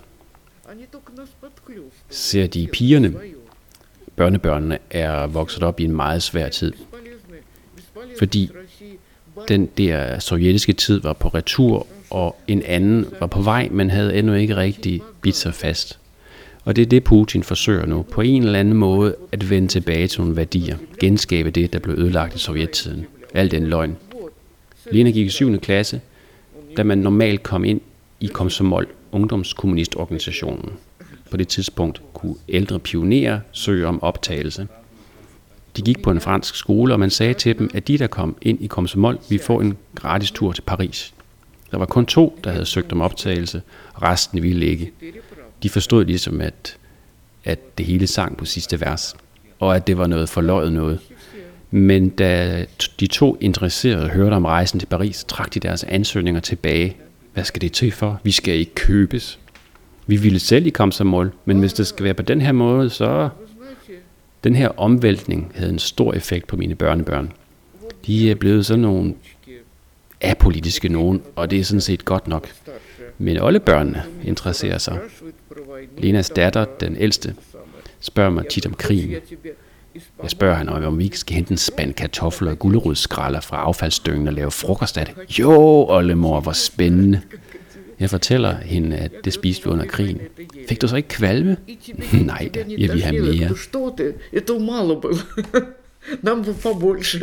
Ser de pigerne, børnebørnene er vokset op i en meget svær tid. Fordi den der sovjetiske tid var på retur, og en anden var på vej, men havde endnu ikke rigtig bidt sig fast. Og det er det, Putin forsøger nu, på en eller anden måde at vende tilbage til nogle værdier, genskabe det, der blev ødelagt i sovjettiden. Al den løgn. Lena gik i 7. klasse, da man normalt kom ind i Komsomol, ungdomskommunistorganisationen. På det tidspunkt kunne ældre pionerer søge om optagelse. De gik på en fransk skole, og man sagde til dem, at de, der kom ind i Komsomol, ville få en gratis tur til Paris. Der var kun 2, der havde søgt om optagelse, og resten ville ikke. De forstod ligesom, at det hele sang på sidste vers, og at det var noget forløjet noget. Men da de 2 interesserede hørte om rejsen til Paris, trak de deres ansøgninger tilbage. Hvad skal det til for? Vi skal ikke købes. Vi ville selv i Komsomol, men hvis det skal være på den her måde, så... Den her omvæltning havde en stor effekt på mine børnebørn. De er blevet sådan nogle apolitiske nogen, og det er sådan set godt nok. Men alle børnene interesserer sig. Lenas datter, den ældste, spørger mig tit om krigen. Jeg spørger hende, om vi ikke skal hente en spand kartofler og gulerodsskralder fra affaldsdyngen og lave frokost af det. Jo, oldemor, hvor spændende. Jeg fortæller hende, at det spiste vi under krigen. Fik du så ikke kvalme? Nej da, jeg vil have mere. Это мало было. Нам бы побольше.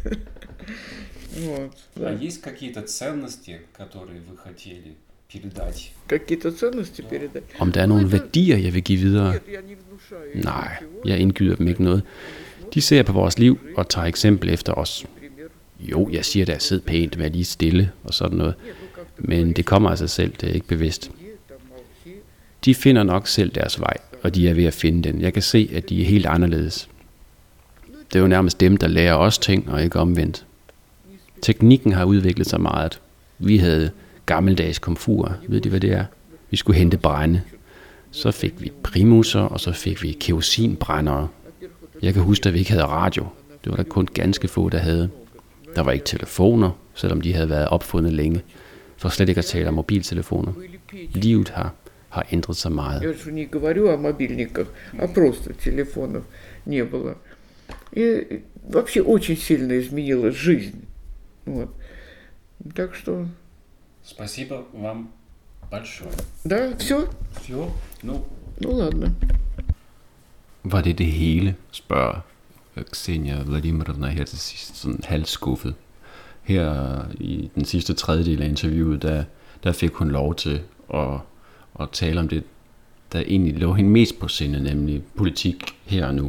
А есть какие-то ценности, которые вы хотели передать? Какие-то ценности передать? Om der er nogle værdier, jeg vil give videre? Nej, jeg indgyder dem ikke noget. De ser på vores liv og tager eksempel efter os. Jo, jeg siger da, sid pænt, vær lige stille og sådan noget. Men det kommer af sig selv, det er ikke bevidst. De finder nok selv deres vej, og de er ved at finde den. Jeg kan se, at de er helt anderledes. Det er jo nærmest dem, der lærer os ting, og ikke omvendt. Teknikken har udviklet sig meget. Vi havde gammeldags komfurer. Ved de, hvad det er? Vi skulle hente brænde. Så fik vi primusser, og så fik vi kerosinbrændere. Jeg kan huske, at vi ikke havde radio. Det var der kun ganske få, der havde. Der var ikke telefoner, selvom de havde været opfundet længe. For slet ikke at tale om mobiltelefoner. Livet har ændret sig meget. Jeg jo не говорю о мобильниках, а просто телефонов не было. И вообще очень сильно изменилась жизнь. Вот. Так что Спасибо вам большое. Да, все? Все? Ну ладно. Var det det hele, spørger Ksenia Vladimirovna her til sidst, sådan halvskuffet. Her i den sidste tredjedel af interviewet, der fik hun lov til at tale om det, der egentlig lå hende mest på sinde, nemlig politik her og nu.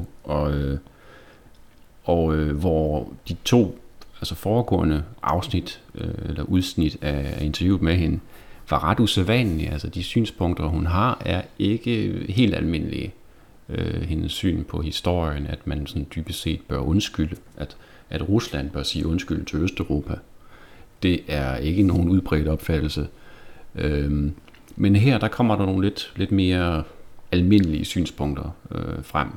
Og hvor de to foregående afsnit eller udsnit af interviewet med hende var ret usædvanlige. Altså de synspunkter, hun har, er ikke helt almindelige. Hendes syn på historien, at man sådan dybest set bør undskylde, at Rusland bør sige undskyld til Østeuropa. Det er ikke nogen udbredt opfattelse. Men her, der kommer der nogle lidt mere almindelige synspunkter frem.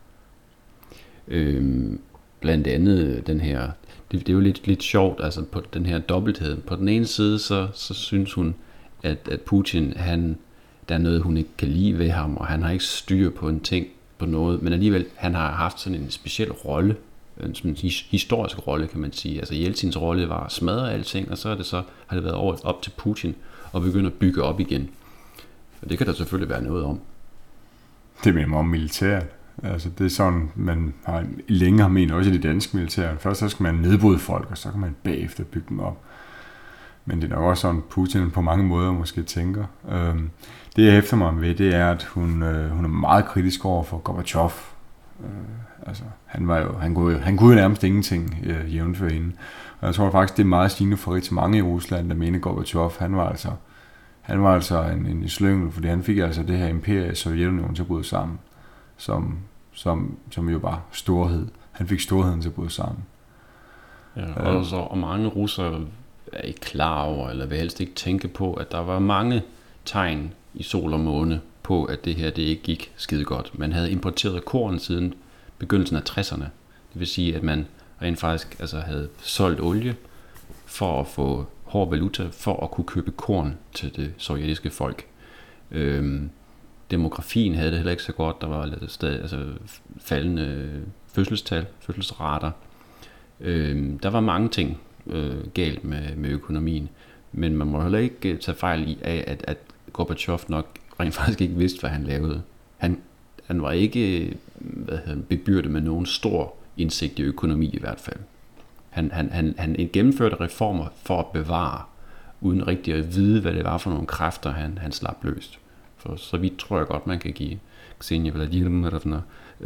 Blandt andet den her, det er jo lidt sjovt, altså på den her dobbelthed. På den ene side, så synes hun, at Putin, der er noget, hun ikke kan lide ved ham, og han har ikke styr på en ting, på noget, men alligevel, han har haft sådan en speciel rolle, en historisk rolle, kan man sige. Altså Jeltsins rolle var at smadre alting, og så har det været op til Putin at begynde at bygge op igen. Og det kan der selvfølgelig være noget om. Det minder mig om militæret. Altså det er sådan, man længe har ment, også i det danske militær. Først så skal man nedbryde folk, og så kan man bagefter bygge dem op. Men det er nok også sådan, Putin på mange måder måske tænker. Det jeg hæfter mig ved, det er, at hun er meget kritisk over for Gorbachev. Altså, han kunne jo nærmest ingenting jævnfør hende. Og jeg tror faktisk, det er meget stigende for rigtig mange i Rusland, der mener Gorbachev, han var altså en slyngel, fordi han fik altså det her imperie, Sovjetunionen, til at bryde sammen, som jo var storhed. Han fik storheden til at bryde sammen. Ja, og mange russere er ikke klar over, eller vil helst ikke tænke på, at der var mange tegn i sol og måne på, at det her det ikke gik skide godt. Man havde importeret korn siden begyndelsen af 60'erne. Det vil sige, at man rent faktisk havde solgt olie for at få hård valuta, for at kunne købe korn til det sovjetiske folk. Demografien havde det heller ikke så godt. Der var stadig faldende fødselsrater. Der var mange ting galt med økonomien. Men man må heller ikke tage fejl i, at Gorbachev nok rent faktisk ikke vidste, hvad han lavede. Han var ikke bebyrdet med nogen stor indsigt i økonomi i hvert fald. Han gennemførte reformer for at bevare, uden rigtig at vide, hvad det var for nogle kræfter, han slap løst. For så vidt tror jeg godt, man kan give Ksenia Vladimirovna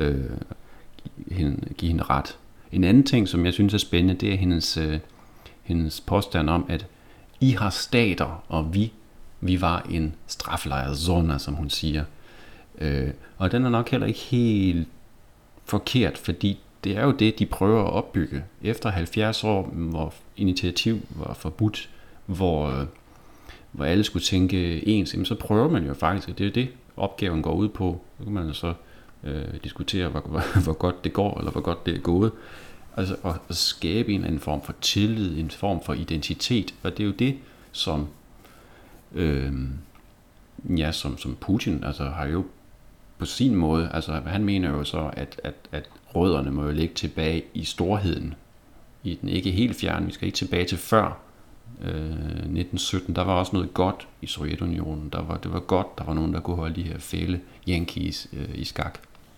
give hende ret. En anden ting, som jeg synes er spændende, det er hendes påstand om, at I har stater, og vi var en straflejrzone, som hun siger. Og den er nok heller ikke helt forkert, fordi det er jo det, de prøver at opbygge. Efter 70 år, hvor initiativ var forbudt, hvor alle skulle tænke ens, så prøver man jo faktisk, og det er det, opgaven går ud på. Så kan man så diskutere, hvor godt det går, eller hvor godt det er gået. Altså at skabe en eller anden form for tillid, en form for identitet, og det er jo det, som som Putin har jo på sin måde, han mener jo så, at rødderne må jo ligge tilbage i storheden, i den ikke helt fjerne, vi skal ikke tilbage til før 1917, der var også noget godt i Sovjetunionen, det var godt, der var nogen, der kunne holde de her fæle Yankees i skak.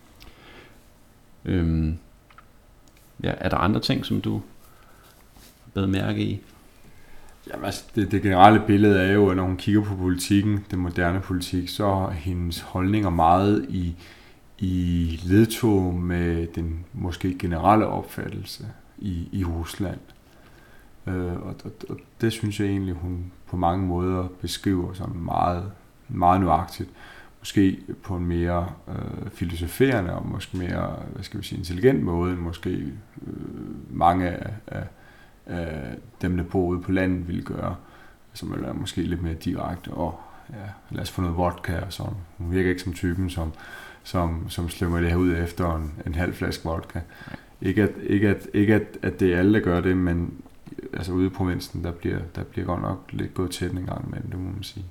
Er der andre ting, som du bed mærke i? Jamen, det generelle billede er jo, at når hun kigger på politikken, den moderne politik, så er hendes holdninger meget i ledtog med den måske generelle opfattelse i Rusland. Og det synes jeg egentlig, hun på mange måder beskriver sådan meget, meget nøjagtigt. Måske på en mere filosoferende og måske mere, intelligent måde, end måske mange af dem, der bor ude på landet, ville gøre. Som er måske lidt mere direkte. Lad os få noget vodka og sådan. Hun virker ikke som typen, som slynger det her ud efter en halv flaske vodka. Ikke at det er alle, der gør det, men ude i provinsen, der bliver godt nok lidt gået tæt en gang imellem, det må man sige.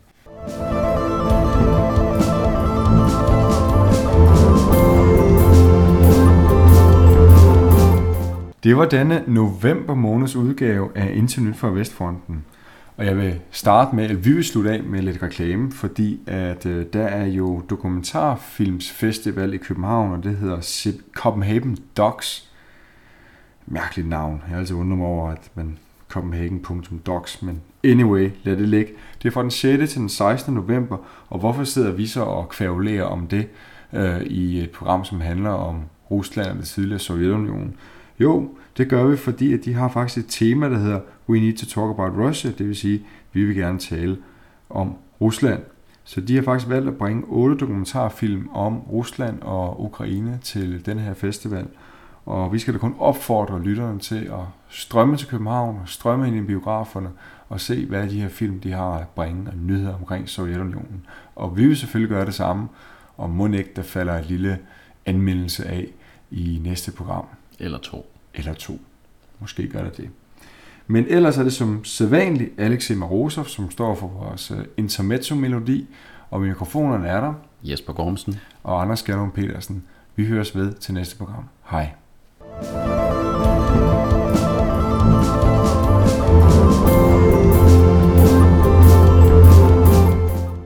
Det var denne november måneds udgave af Internyt fra Vestfronten. Og jeg vil starte med, at vi vil slutte af med lidt reklame, fordi at der er jo dokumentarfilmsfestival i København, og det hedder Copenhagen Docs. Mærkeligt navn. Jeg har altid undret mig over, at man Copenhagen.docs, men anyway, lad det ligge. Det er fra den 6. til den 16. november, og hvorfor sidder vi så og kvævlerer om det i et program, som handler om Rusland og det tidligere Sovjetunionen? Jo, det gør vi, fordi at de har faktisk et tema, der hedder We need to talk about Russia, det vil sige, vi vil gerne tale om Rusland. Så de har faktisk valgt at bringe 8 dokumentarfilm om Rusland og Ukraine til den her festival. Og vi skal da kun opfordre lytterne til at strømme til København og strømme ind i biograferne og se, hvad de her film de har at bringe af nyheder omkring Sovjetunionen. Og vi vil selvfølgelig gøre det samme, og må ikke, der falder et lille anmeldelse af i næste program. Eller 2. Måske gør det. Men ellers er det som sædvanligt Alexej Marosov, som står for vores intermezzo-melodi, og mikrofonerne er der. Jesper Gormsen. Og Anders Skjernum Petersen. Vi høres ved til næste program. Hej.